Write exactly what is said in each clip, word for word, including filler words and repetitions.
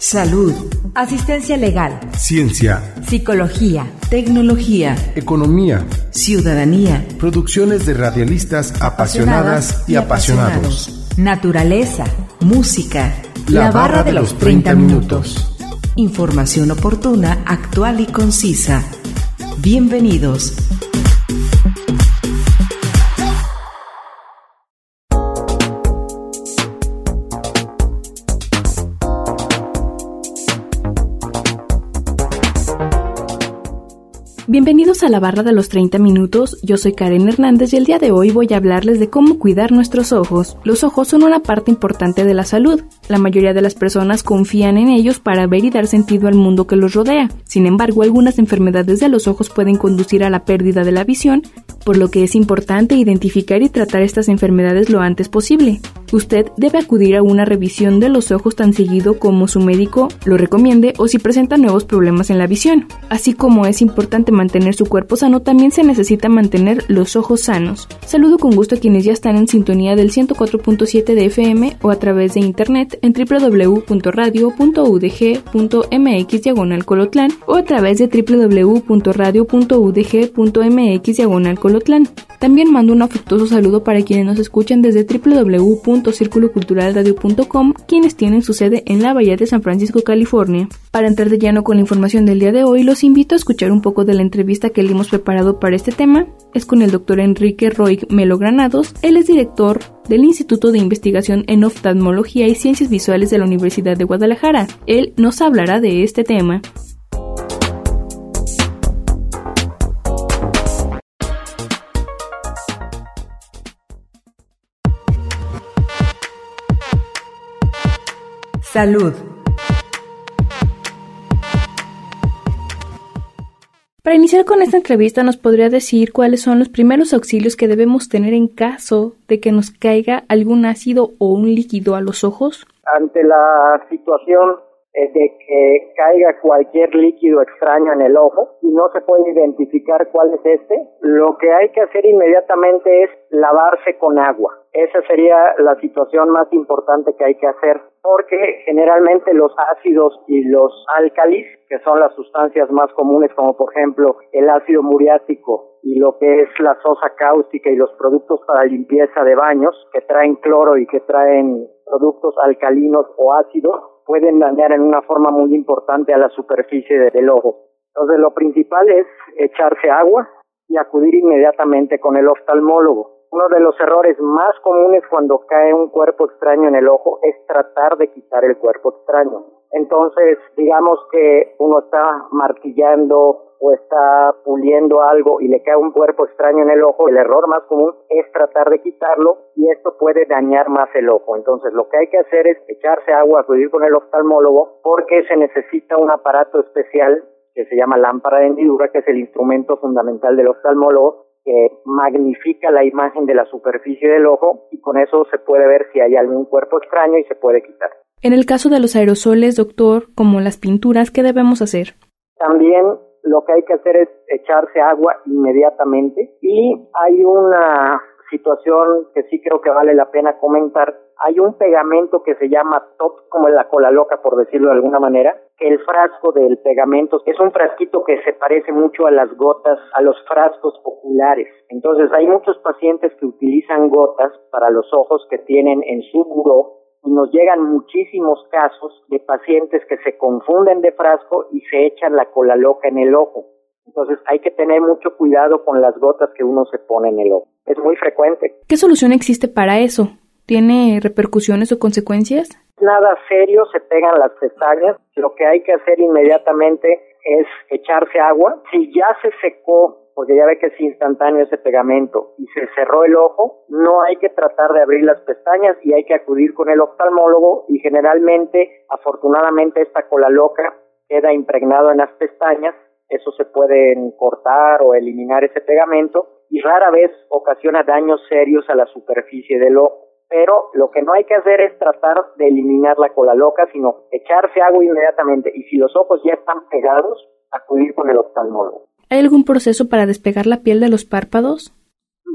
Salud, asistencia legal, ciencia, psicología, tecnología, economía, ciudadanía, producciones de radialistas apasionadas y apasionados, naturaleza, música, la, la barra de los treinta minutos. Información oportuna, actual y concisa. Bienvenidos. Bienvenidos a la barra de los treinta minutos, yo soy Karen Hernández y el día de hoy voy a hablarles de cómo cuidar nuestros ojos. Los ojos son una parte importante de la salud. La mayoría de las personas confían en ellos para ver y dar sentido al mundo que los rodea. Sin embargo, algunas enfermedades de los ojos pueden conducir a la pérdida de la visión, por lo que es importante identificar y tratar estas enfermedades lo antes posible. Usted debe acudir a una revisión de los ojos tan seguido como su médico lo recomiende o si presenta nuevos problemas en la visión. Así como es importante mantener su cuerpo sano, también se necesita mantener los ojos sanos. Saludo con gusto a quienes ya están en sintonía del ciento cuatro punto siete de F M o a través de internet en doble u doble u doble u punto radio punto u d g punto m x diagonal colotlán o a través de doble u doble u doble u punto radio punto u d g punto m x diagonal colotlán. También mando un afectuoso saludo para quienes nos escuchan desde doble u doble u doble u punto círculo cultural radio punto com, quienes tienen su sede en la Bahía de San Francisco, California. Para entrar de lleno con la información del día de hoy, los invito a escuchar un poco de la entrevista que le hemos preparado para este tema. Es con el doctor Enrique Roig Melo Granados. Él es director del Instituto de Investigación en Oftalmología y Ciencias Visuales de la Universidad de Guadalajara. Él nos hablará de este tema. Salud. Para iniciar con esta entrevista, ¿nos podría decir cuáles son los primeros auxilios que debemos tener en caso de que nos caiga algún ácido o un líquido a los ojos? Ante la situación de que caiga cualquier líquido extraño en el ojo y no se puede identificar cuál es este, lo que hay que hacer inmediatamente es lavarse con agua. Esa sería la situación más importante que hay que hacer, porque generalmente los ácidos y los álcalis, que son las sustancias más comunes, como por ejemplo el ácido muriático y lo que es la sosa cáustica y los productos para limpieza de baños, que traen cloro y que traen productos alcalinos o ácidos, pueden dañar en una forma muy importante a la superficie del ojo. Entonces lo principal es echarse agua y acudir inmediatamente con el oftalmólogo. Uno de los errores más comunes cuando cae un cuerpo extraño en el ojo es tratar de quitar el cuerpo extraño. Entonces, digamos que uno está martillando o está puliendo algo y le cae un cuerpo extraño en el ojo, el error más común es tratar de quitarlo y esto puede dañar más el ojo. Entonces, lo que hay que hacer es echarse agua, acudir con el oftalmólogo, porque se necesita un aparato especial que se llama lámpara de hendidura, que es el instrumento fundamental del oftalmólogo, que magnifica la imagen de la superficie del ojo y con eso se puede ver si hay algún cuerpo extraño y se puede quitar. En el caso de los aerosoles, doctor, como las pinturas, ¿qué debemos hacer? También lo que hay que hacer es echarse agua inmediatamente y hay una situación que sí creo que vale la pena comentar. Hay un pegamento que se llama top, como en la cola loca, por decirlo de alguna manera, que el frasco del pegamento es un frasquito que se parece mucho a las gotas, a los frascos oculares. Entonces hay muchos pacientes que utilizan gotas para los ojos que tienen en su buró y nos llegan muchísimos casos de pacientes que se confunden de frasco y se echan la cola loca en el ojo. Entonces hay que tener mucho cuidado con las gotas que uno se pone en el ojo. Es muy frecuente. ¿Qué solución existe para eso? ¿Tiene repercusiones o consecuencias? Nada serio, se pegan las pestañas. Lo que hay que hacer inmediatamente es echarse agua. Si ya se secó, porque ya ve que es instantáneo ese pegamento, y se cerró el ojo, no hay que tratar de abrir las pestañas y hay que acudir con el oftalmólogo y generalmente, afortunadamente, esta cola loca queda impregnado en las pestañas. Eso se puede cortar o eliminar ese pegamento y rara vez ocasiona daños serios a la superficie del ojo. Pero lo que no hay que hacer es tratar de eliminar la cola loca, sino echarse agua inmediatamente. Y si los ojos ya están pegados, acudir con el oftalmólogo. ¿Hay algún proceso para despegar la piel de los párpados?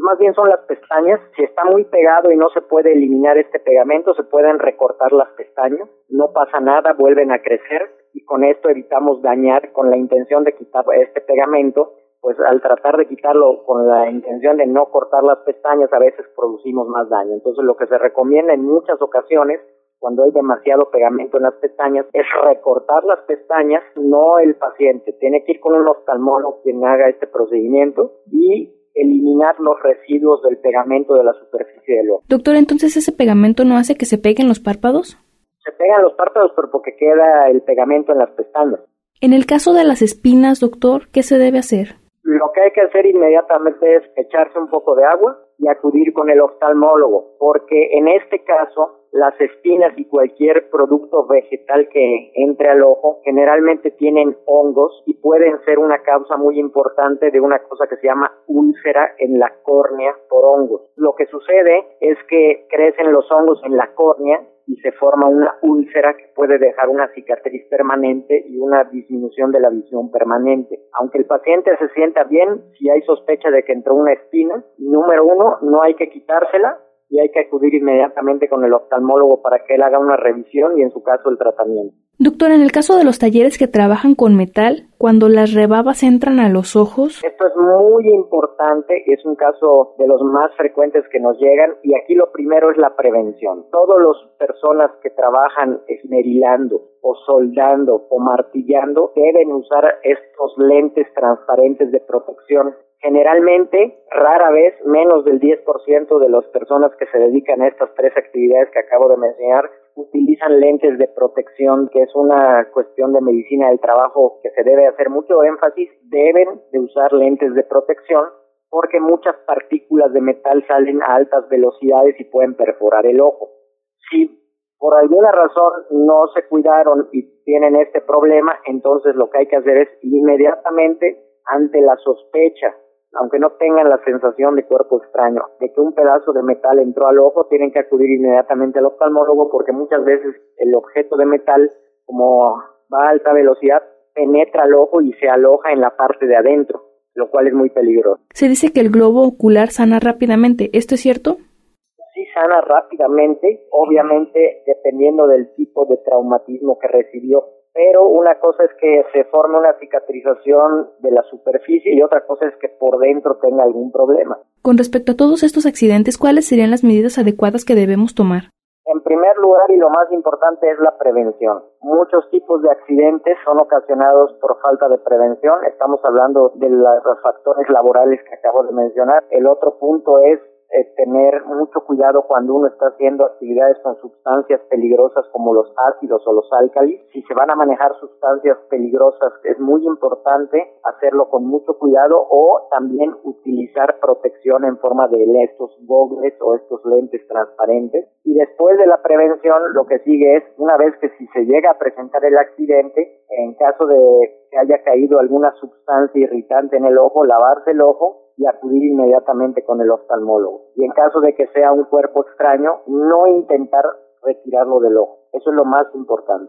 más bien son las pestañas. Si está muy pegado y no se puede eliminar este pegamento, se pueden recortar las pestañas, no pasa nada, vuelven a crecer y con esto evitamos dañar con la intención de quitar este pegamento. Pues al tratar de quitarlo con la intención de no cortar las pestañas, a veces producimos más daño. Entonces lo que se recomienda en muchas ocasiones, cuando hay demasiado pegamento en las pestañas, es recortar las pestañas, no el paciente. Tiene que ir con un oftalmólogo quien haga este procedimiento y eliminar los residuos del pegamento de la superficie del ojo. Doctor, ¿entonces ese pegamento no hace que se peguen los párpados? Se pegan los párpados, pero porque queda el pegamento en las pestañas. En el caso de las espinas, doctor, ¿qué se debe hacer? Lo que hay que hacer inmediatamente es echarse un poco de agua y acudir con el oftalmólogo, porque en este caso las espinas y cualquier producto vegetal que entre al ojo generalmente tienen hongos y pueden ser una causa muy importante de una cosa que se llama úlcera en la córnea por hongos. Lo que sucede es que crecen los hongos en la córnea y se forma una úlcera que puede dejar una cicatriz permanente y una disminución de la visión permanente. Aunque el paciente se sienta bien, si hay sospecha de que entró una espina, número uno, no hay que quitársela y hay que acudir inmediatamente con el oftalmólogo para que él haga una revisión y en su caso el tratamiento. Doctor, en el caso de los talleres que trabajan con metal, cuando las rebabas entran a los ojos... Esto es muy importante, es un caso de los más frecuentes que nos llegan y aquí lo primero es la prevención. Todas las personas que trabajan esmerilando o soldando o martillando deben usar estos lentes transparentes de protección. Generalmente, rara vez, menos del diez por ciento de las personas que se dedican a estas tres actividades que acabo de mencionar utilizan lentes de protección, que es una cuestión de medicina del trabajo que se debe hacer mucho énfasis. Deben de usar lentes de protección porque muchas partículas de metal salen a altas velocidades y pueden perforar el ojo. Si por alguna razón no se cuidaron y tienen este problema, entonces lo que hay que hacer es inmediatamente, ante la sospecha, aunque no tengan la sensación de cuerpo extraño, de que un pedazo de metal entró al ojo, tienen que acudir inmediatamente al oftalmólogo porque muchas veces el objeto de metal, como va a alta velocidad, penetra al ojo y se aloja en la parte de adentro, lo cual es muy peligroso. Se dice que el globo ocular sana rápidamente, ¿esto es cierto? Sí, sana rápidamente, obviamente dependiendo del tipo de traumatismo que recibió. Pero una cosa es que se forme una cicatrización de la superficie y otra cosa es que por dentro tenga algún problema. Con respecto a todos estos accidentes, ¿cuáles serían las medidas adecuadas que debemos tomar? En primer lugar, y lo más importante, es la prevención. Muchos tipos de accidentes son ocasionados por falta de prevención. Estamos hablando de los factores laborales que acabo de mencionar. El otro punto es Eh, tener mucho cuidado cuando uno está haciendo actividades con sustancias peligrosas como los ácidos o los álcalis. Si se van a manejar sustancias peligrosas, es muy importante hacerlo con mucho cuidado o también utilizar protección en forma de estos gogles o estos lentes transparentes. Y después de la prevención, lo que sigue es, una vez que si se llega a presentar el accidente, en caso de que haya caído alguna sustancia irritante en el ojo, lavarse el ojo y acudir inmediatamente con el oftalmólogo. Y en caso de que sea un cuerpo extraño, no intentar retirarlo del ojo. Eso es lo más importante.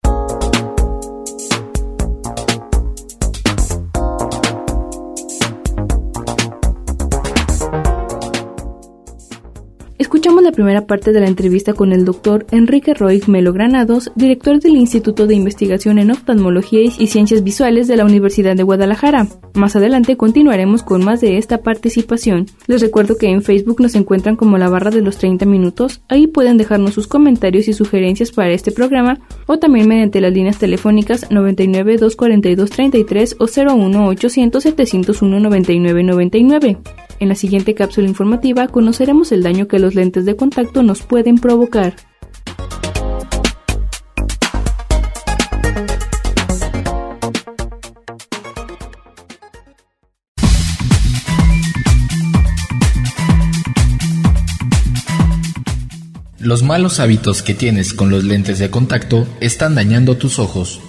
Escuchamos la primera parte de la entrevista con el doctor Enrique Roig Melo Granados, director del Instituto de Investigación en Oftalmología y Ciencias Visuales de la Universidad de Guadalajara. Más adelante continuaremos con más de esta participación. Les recuerdo que en Facebook nos encuentran como la barra de los treinta minutos. Ahí pueden dejarnos sus comentarios y sugerencias para este programa o también mediante las líneas telefónicas noventa y nueve, doscientos cuarenta y dos, treinta y tres o cero uno, ochocientos, setecientos uno, noventa y nueve noventa y nueve. En la siguiente cápsula informativa conoceremos el daño que los lentes de contacto nos pueden provocar. Los malos hábitos que tienes con los lentes de contacto están dañando tus ojos.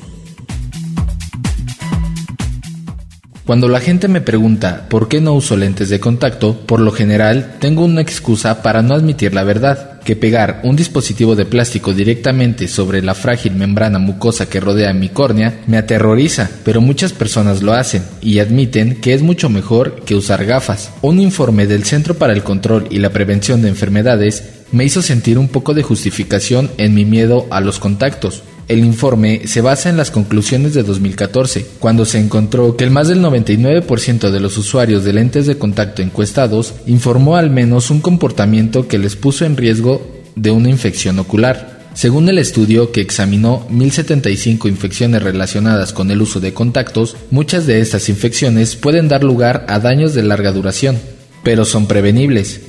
Cuando la gente me pregunta por qué no uso lentes de contacto, por lo general tengo una excusa para no admitir la verdad, que pegar un dispositivo de plástico directamente sobre la frágil membrana mucosa que rodea mi córnea me aterroriza, pero muchas personas lo hacen y admiten que es mucho mejor que usar gafas. Un informe del Centro para el Control y la Prevención de Enfermedades me hizo sentir un poco de justificación en mi miedo a los contactos. El informe se basa en las conclusiones de dos mil catorce, cuando se encontró que el más del noventa y nueve por ciento de los usuarios de lentes de contacto encuestados informó al menos un comportamiento que les puso en riesgo de una infección ocular. Según el estudio, que examinó mil setenta y cinco infecciones relacionadas con el uso de contactos, muchas de estas infecciones pueden dar lugar a daños de larga duración, pero son prevenibles.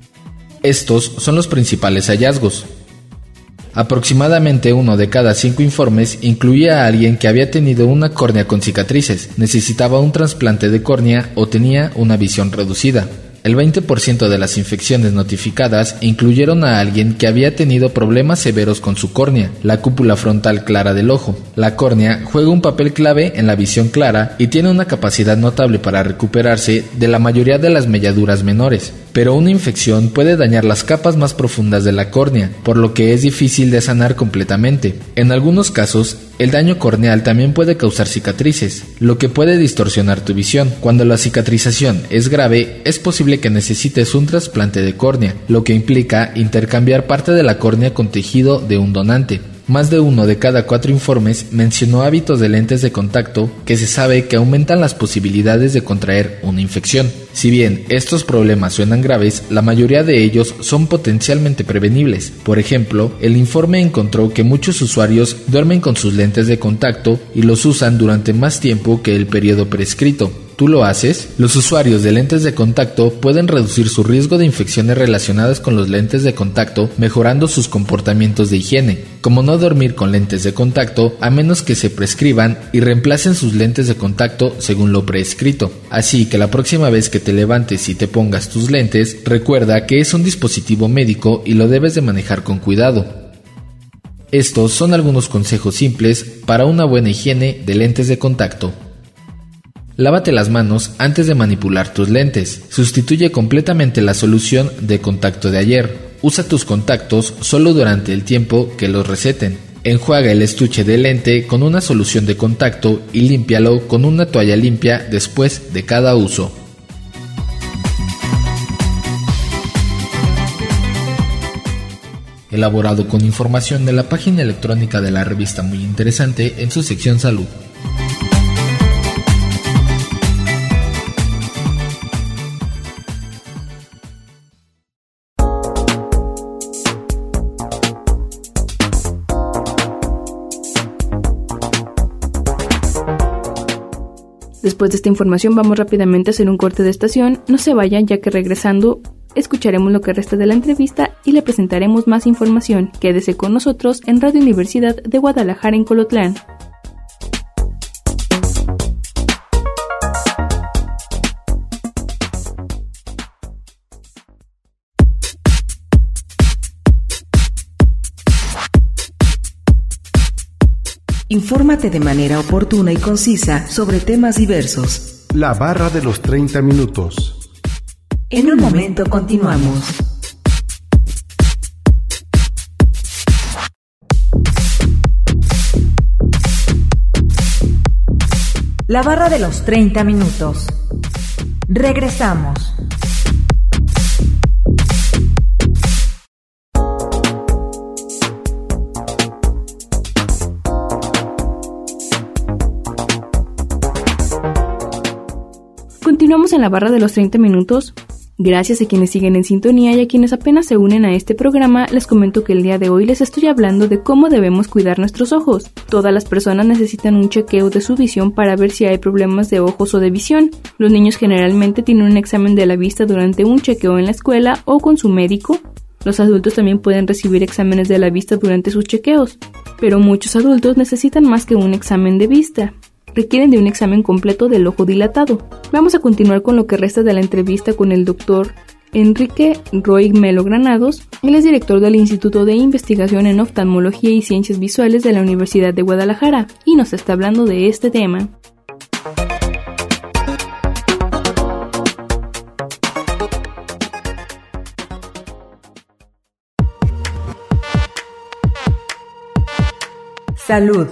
Estos son los principales hallazgos. Aproximadamente uno de cada cinco informes incluía a alguien que había tenido una córnea con cicatrices, necesitaba un trasplante de córnea o tenía una visión reducida. El veinte por ciento de las infecciones notificadas incluyeron a alguien que había tenido problemas severos con su córnea, la cúpula frontal clara del ojo. La córnea juega un papel clave en la visión clara y tiene una capacidad notable para recuperarse de la mayoría de las melladuras menores. Pero una infección puede dañar las capas más profundas de la córnea, por lo que es difícil de sanar completamente. En algunos casos, el daño corneal también puede causar cicatrices, lo que puede distorsionar tu visión. Cuando la cicatrización es grave, es posible que necesites un trasplante de córnea, lo que implica intercambiar parte de la córnea con tejido de un donante. Más de uno de cada cuatro informes mencionó hábitos de lentes de contacto que se sabe que aumentan las posibilidades de contraer una infección. Si bien estos problemas suenan graves, la mayoría de ellos son potencialmente prevenibles. Por ejemplo, el informe encontró que muchos usuarios duermen con sus lentes de contacto y los usan durante más tiempo que el periodo prescrito. ¿Tú lo haces? Los usuarios de lentes de contacto pueden reducir su riesgo de infecciones relacionadas con los lentes de contacto mejorando sus comportamientos de higiene, como no dormir con lentes de contacto a menos que se prescriban y reemplacen sus lentes de contacto según lo prescrito. Así que la próxima vez que te levantes y te pongas tus lentes, recuerda que es un dispositivo médico y lo debes de manejar con cuidado. Estos son algunos consejos simples para una buena higiene de lentes de contacto. Lávate las manos antes de manipular tus lentes. Sustituye completamente la solución de contacto de ayer. Usa tus contactos solo durante el tiempo que los receten. Enjuaga el estuche de lente con una solución de contacto y límpialo con una toalla limpia después de cada uso. Elaborado con información de la página electrónica de la revista Muy Interesante en su sección Salud. Después de esta información vamos rápidamente a hacer un corte de estación. No se vayan, ya que regresando escucharemos lo que resta de la entrevista y le presentaremos más información. Quédese con nosotros en Radio Universidad de Guadalajara en Colotlán. Infórmate de manera oportuna y concisa sobre temas diversos. La barra de los treinta minutos. En un momento continuamos. La barra de los treinta minutos. Regresamos. Continuamos en la barra de los treinta minutos. Gracias a quienes siguen en sintonía y a quienes apenas se unen a este programa, les comento que el día de hoy les estoy hablando de cómo debemos cuidar nuestros ojos. Todas las personas necesitan un chequeo de su visión para ver si hay problemas de ojos o de visión. Los niños generalmente tienen un examen de la vista durante un chequeo en la escuela o con su médico. Los adultos también pueden recibir exámenes de la vista durante sus chequeos, pero muchos adultos necesitan más que un examen de vista. Requieren de un examen completo del ojo dilatado. Vamos a continuar con lo que resta de la entrevista con el doctor Enrique Roig Melo Granados. Él es director del Instituto de Investigación en Oftalmología y Ciencias Visuales de la Universidad de Guadalajara y nos está hablando de este tema. Salud.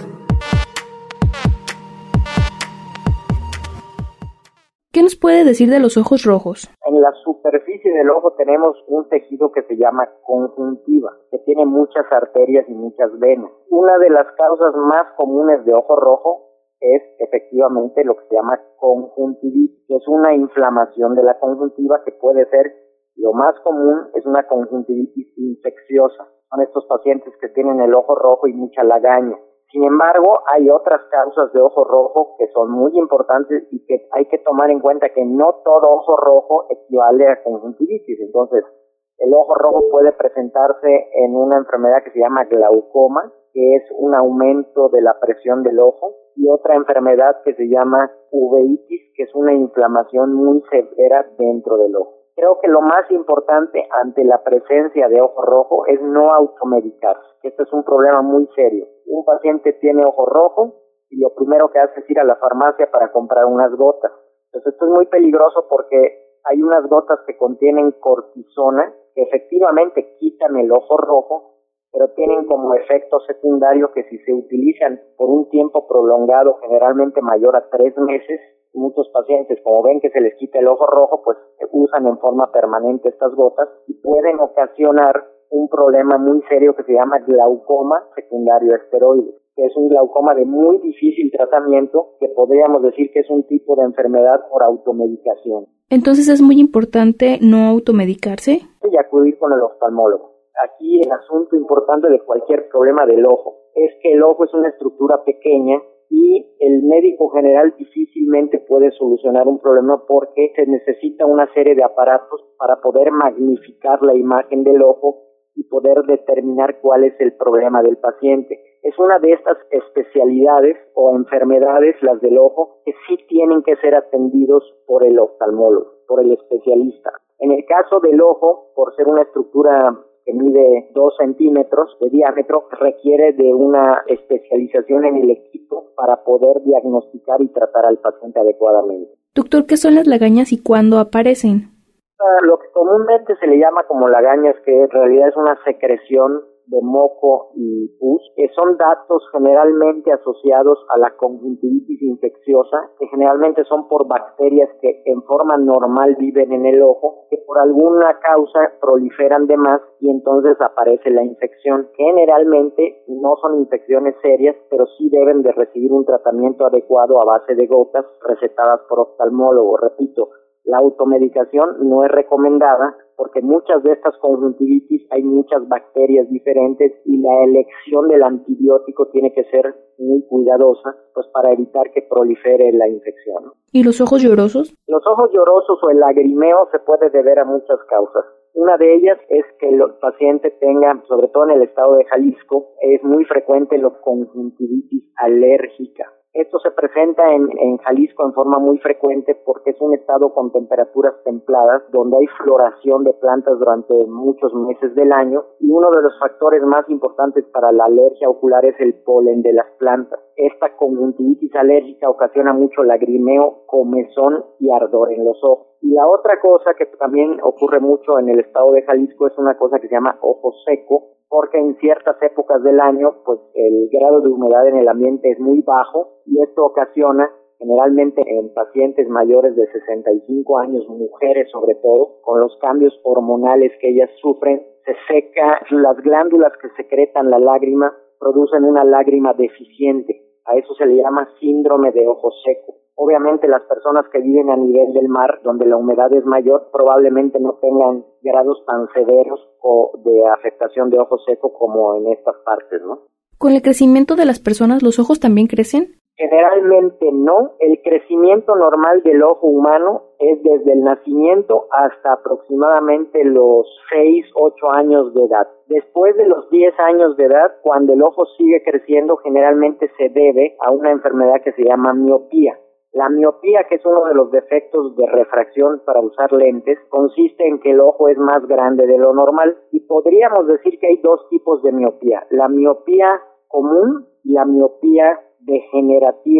¿Qué nos puede decir de los ojos rojos? En la superficie del ojo tenemos un tejido que se llama conjuntiva, que tiene muchas arterias y muchas venas. Una de las causas más comunes de ojo rojo es efectivamente lo que se llama conjuntivitis, que es una inflamación de la conjuntiva que puede ser, lo más común es una conjuntivitis infecciosa. Son estos pacientes que tienen el ojo rojo y mucha lagaña. Sin embargo, hay otras causas de ojo rojo que son muy importantes y que hay que tomar en cuenta que no todo ojo rojo equivale a conjuntivitis. Entonces, el ojo rojo puede presentarse en una enfermedad que se llama glaucoma, que es un aumento de la presión del ojo, y otra enfermedad que se llama uveitis, que es una inflamación muy severa dentro del ojo. Creo que lo más importante ante la presencia de ojo rojo es no automedicarse. Este es un problema muy serio. Un paciente tiene ojo rojo y lo primero que hace es ir a la farmacia para comprar unas gotas. Entonces esto es muy peligroso porque hay unas gotas que contienen cortisona que efectivamente quitan el ojo rojo, pero tienen como efecto secundario que si se utilizan por un tiempo prolongado, generalmente mayor a tres meses, muchos pacientes, como ven que se les quita el ojo rojo, pues usan en forma permanente estas gotas y pueden ocasionar un problema muy serio que se llama glaucoma secundario a esteroides, que es un glaucoma de muy difícil tratamiento, que podríamos decir que es un tipo de enfermedad por automedicación. Entonces es muy importante no automedicarse y acudir con el oftalmólogo. Aquí el asunto importante de cualquier problema del ojo es que el ojo es una estructura pequeña y el médico general difícilmente puede solucionar un problema porque se necesita una serie de aparatos para poder magnificar la imagen del ojo y poder determinar cuál es el problema del paciente. Es una de estas especialidades o enfermedades, las del ojo, que sí tienen que ser atendidos por el oftalmólogo, por el especialista. En el caso del ojo, por ser una estructura que mide dos centímetros de diámetro, requiere de una especialización en el equipo para poder diagnosticar y tratar al paciente adecuadamente. Doctor, ¿qué son las lagañas y cuándo aparecen? Lo que comúnmente se le llama como lagañas, que en realidad es una secreción de moco y pus, que son datos generalmente asociados a la conjuntivitis infecciosa, que generalmente son por bacterias que en forma normal viven en el ojo, que por alguna causa proliferan de más y entonces aparece la infección. Generalmente no son infecciones serias, pero sí deben de recibir un tratamiento adecuado a base de gotas recetadas por oftalmólogo. Repito, la automedicación no es recomendada porque muchas de estas conjuntivitis hay muchas bacterias diferentes y la elección del antibiótico tiene que ser muy cuidadosa, pues para evitar que prolifere la infección. ¿Y los ojos llorosos? Los ojos llorosos o el lagrimeo se puede deber a muchas causas. Una de ellas es que el paciente tenga, sobre todo en el estado de Jalisco, es muy frecuente la conjuntivitis alérgica. Esto se presenta en, en Jalisco en forma muy frecuente porque es un estado con temperaturas templadas, donde hay floración de plantas durante muchos meses del año, y uno de los factores más importantes para la alergia ocular es el polen de las plantas. Esta conjuntivitis alérgica ocasiona mucho lagrimeo, comezón y ardor en los ojos. Y la otra cosa que también ocurre mucho en el estado de Jalisco es una cosa que se llama ojo seco, porque en ciertas épocas del año, pues el grado de humedad en el ambiente es muy bajo y esto ocasiona, generalmente en pacientes mayores de sesenta y cinco años, mujeres sobre todo, con los cambios hormonales que ellas sufren, se seca, las glándulas que secretan la lágrima producen una lágrima deficiente. A eso se le llama síndrome de ojo seco. Obviamente las personas que viven a nivel del mar, donde la humedad es mayor, probablemente no tengan grados tan severos o de afectación de ojo seco como en estas partes, ¿no? ¿Con el crecimiento de las personas los ojos también crecen? Generalmente no. El crecimiento normal del ojo humano es desde el nacimiento hasta aproximadamente los seis, ocho años de edad. Después de los diez años de edad, cuando el ojo sigue creciendo, generalmente se debe a una enfermedad que se llama miopía. La miopía, que es uno de los defectos de refracción para usar lentes, consiste en que el ojo es más grande de lo normal y podríamos decir que hay dos tipos de miopía, la miopía común y la miopía degenerativa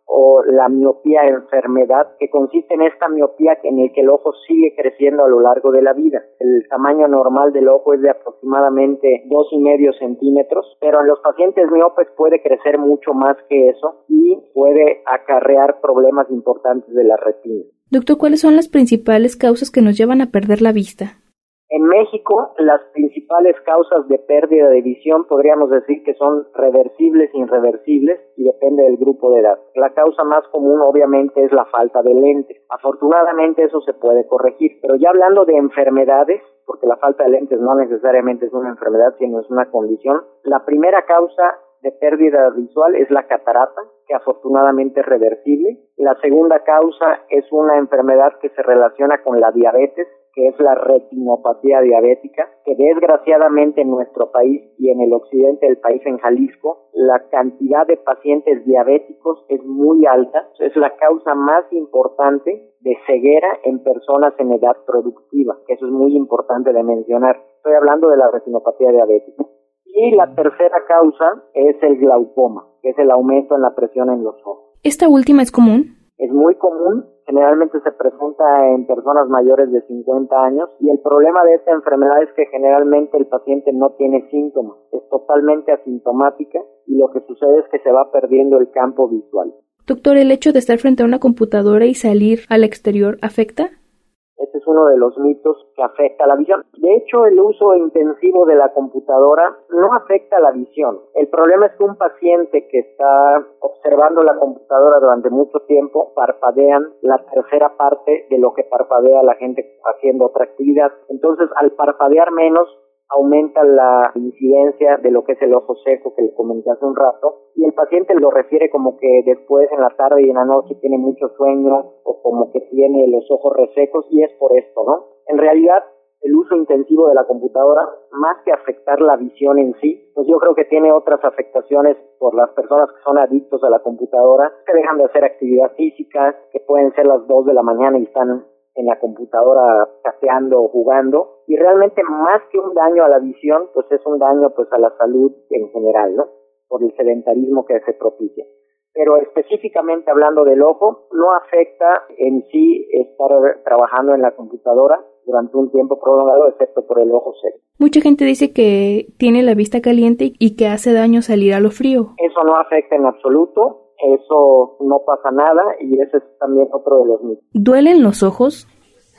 o la miopía enfermedad, que consiste en esta miopía en el que el ojo sigue creciendo a lo largo de la vida. El tamaño normal del ojo es de aproximadamente dos y medio centímetros, pero en los pacientes miopes puede crecer mucho más que eso y puede acarrear problemas importantes de la retina. Doctor, ¿cuáles son las principales causas que nos llevan a perder la vista? En México, las principales causas de pérdida de visión podríamos decir que son reversibles e irreversibles y depende del grupo de edad. La causa más común obviamente es la falta de lentes. Afortunadamente eso se puede corregir, pero ya hablando de enfermedades, porque la falta de lentes no necesariamente es una enfermedad, sino es una condición, la primera causa de pérdida visual es la catarata, que afortunadamente es reversible. La segunda causa es una enfermedad que se relaciona con la diabetes, que es la retinopatía diabética, que desgraciadamente en nuestro país y en el occidente del país, en Jalisco, la cantidad de pacientes diabéticos es muy alta. Es la causa más importante de ceguera en personas en edad productiva. Eso es muy importante de mencionar. Estoy hablando de la retinopatía diabética. Y la tercera causa es el glaucoma, que es el aumento en la presión en los ojos. ¿Esta última es común? Es muy común, generalmente se presenta en personas mayores de cincuenta años y el problema de esta enfermedad es que generalmente el paciente no tiene síntomas, es totalmente asintomática y lo que sucede es que se va perdiendo el campo visual. Doctor, ¿el hecho de estar frente a una computadora y salir al exterior afecta? Este es uno de los mitos que afecta a la visión. De hecho, el uso intensivo de la computadora no afecta la visión. El problema es que un paciente que está observando la computadora durante mucho tiempo parpadean la tercera parte de lo que parpadea la gente haciendo otra actividad. Entonces, al parpadear menos, aumenta la incidencia de lo que es el ojo seco que le comenté hace un rato y el paciente lo refiere como que después en la tarde y en la noche tiene mucho sueño o como que tiene los ojos resecos y es por esto, ¿no? En realidad el uso intensivo de la computadora, más que afectar la visión en sí, pues yo creo que tiene otras afectaciones por las personas que son adictos a la computadora, que dejan de hacer actividad física, que pueden ser las dos de la mañana y están en la computadora chateando o jugando, y realmente más que un daño a la visión, pues es un daño pues a la salud en general, ¿no? Por el sedentarismo que se propicia. Pero específicamente hablando del ojo, no afecta en sí estar trabajando en la computadora durante un tiempo prolongado, excepto por el ojo seco. Mucha gente dice que tiene la vista caliente y que hace daño salir a lo frío. Eso no afecta en absoluto. Eso no pasa nada y ese es también otro de los mitos. ¿Duelen los ojos?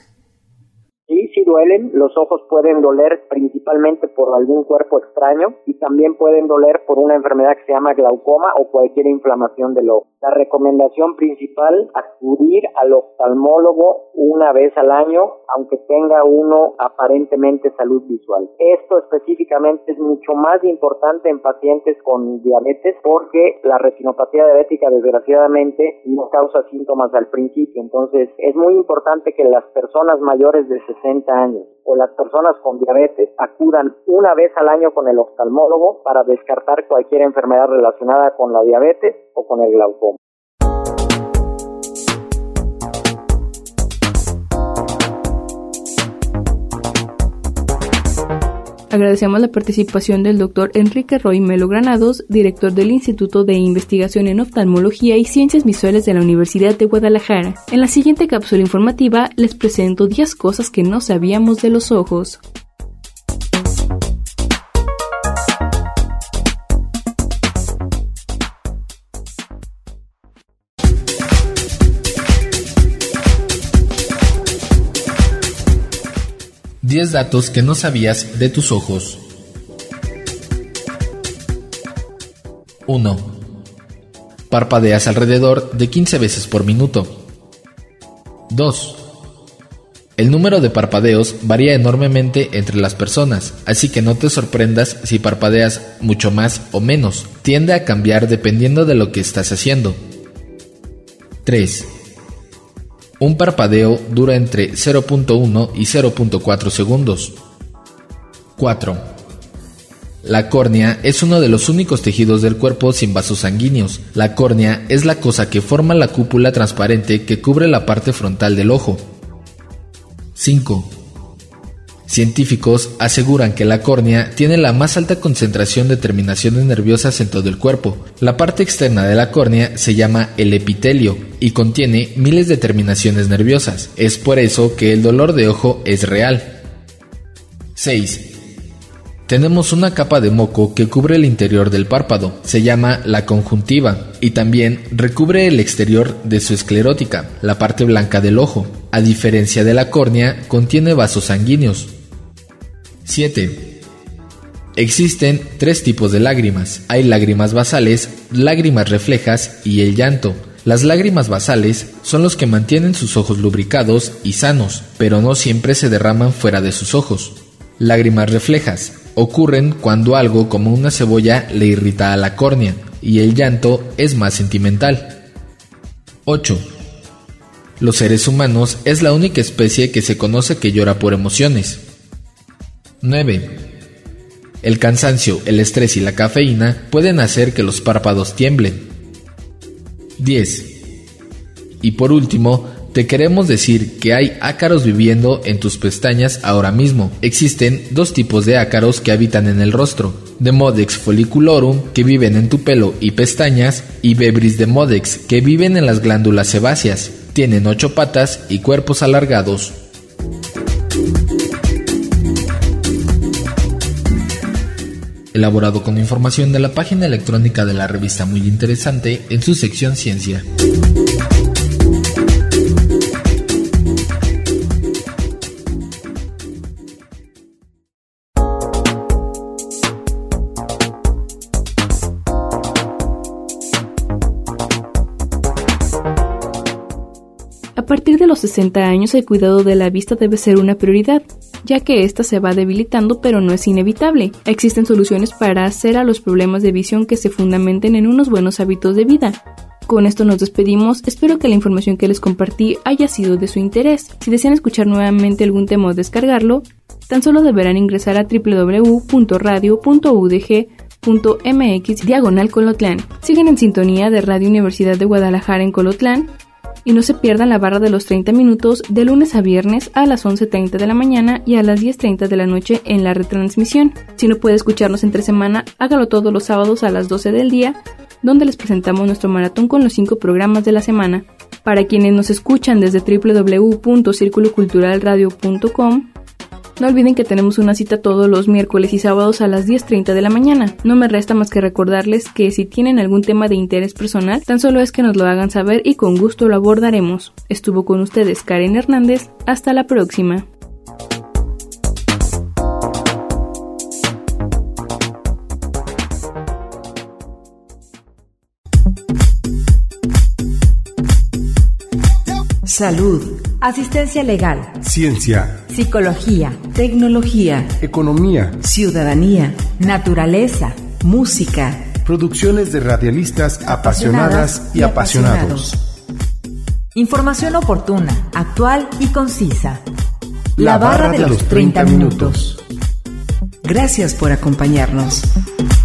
Sí, sí duelen. Los ojos pueden doler principalmente por algún cuerpo extraño y también pueden doler por una enfermedad que se llama glaucoma o cualquier inflamación del ojo. La recomendación principal, acudir al oftalmólogo una vez al año, aunque tenga uno aparentemente salud visual. Esto específicamente es mucho más importante en pacientes con diabetes porque la retinopatía diabética desgraciadamente no causa síntomas al principio. Entonces es muy importante que las personas mayores de sesenta años o las personas con diabetes acudan una vez al año con el oftalmólogo para descartar cualquier enfermedad relacionada con la diabetes o con el glaucoma. Agradecemos la participación del doctor Enrique Roy Melo Granados, director del Instituto de Investigación en Oftalmología y Ciencias Visuales de la Universidad de Guadalajara. En la siguiente cápsula informativa les presento diez cosas que no sabíamos de los ojos. diez datos que no sabías de tus ojos. uno. Parpadeas alrededor de quince veces por minuto. dos. El número de parpadeos varía enormemente entre las personas, así que no te sorprendas si parpadeas mucho más o menos. Tiende a cambiar dependiendo de lo que estás haciendo. tres. Un parpadeo dura entre cero punto uno y cero punto cuatro segundos. cuatro. La córnea es uno de los únicos tejidos del cuerpo sin vasos sanguíneos. La córnea es la cosa que forma la cúpula transparente que cubre la parte frontal del ojo. cinco. Científicos aseguran que la córnea tiene la más alta concentración de terminaciones nerviosas en todo el cuerpo. La parte externa de la córnea se llama el epitelio y contiene miles de terminaciones nerviosas. Es por eso que el dolor de ojo es real. seis. Tenemos una capa de moco que cubre el interior del párpado, se llama la conjuntiva, y también recubre el exterior de su esclerótica, la parte blanca del ojo. A diferencia de la córnea, contiene vasos sanguíneos. siete. Existen tres tipos de lágrimas. Hay lágrimas basales, lágrimas reflejas y el llanto. Las lágrimas basales son los que mantienen sus ojos lubricados y sanos, pero no siempre se derraman fuera de sus ojos. Lágrimas reflejas ocurren cuando algo como una cebolla le irrita a la córnea, y el llanto es más sentimental. ocho. Los seres humanos es la única especie que se conoce que llora por emociones. nueve. El cansancio, el estrés y la cafeína pueden hacer que los párpados tiemblen. diez. Y por último, te queremos decir que hay ácaros viviendo en tus pestañas ahora mismo. Existen dos tipos de ácaros que habitan en el rostro: Demodex folliculorum, que viven en tu pelo y pestañas, y Vebris demodex, que viven en las glándulas sebáceas. Tienen ocho patas y cuerpos alargados. Elaborado con información de la página electrónica de la revista Muy Interesante en su sección Ciencia. A partir de los sesenta años, el cuidado de la vista debe ser una prioridad, ya que ésta se va debilitando, pero no es inevitable. Existen soluciones para hacer a los problemas de visión que se fundamenten en unos buenos hábitos de vida. Con esto nos despedimos, espero que la información que les compartí haya sido de su interés. Si desean escuchar nuevamente algún tema o descargarlo, tan solo deberán ingresar a doble u doble u doble u punto radio punto u d g punto m x diagonal Colotlán. Sigan en sintonía de Radio Universidad de Guadalajara en Colotlán, y no se pierdan la barra de los treinta minutos de lunes a viernes a las once treinta de la mañana y a las diez treinta de la noche en la retransmisión. Si no puede escucharnos entre semana, hágalo todos los sábados a las doce del día, donde les presentamos nuestro maratón con los cinco programas de la semana. Para quienes nos escuchan desde doble u doble u doble u punto círculo cultural radio punto com, no olviden que tenemos una cita todos los miércoles y sábados a las diez treinta de la mañana. No me resta más que recordarles que si tienen algún tema de interés personal, tan solo es que nos lo hagan saber y con gusto lo abordaremos. Estuvo con ustedes Karen Hernández. Hasta la próxima. Salud, asistencia legal, ciencia, psicología, tecnología, economía, ciudadanía, naturaleza, música, producciones de radialistas apasionadas y apasionados. Información oportuna, actual y concisa. La barra de los treinta minutos. Gracias por acompañarnos.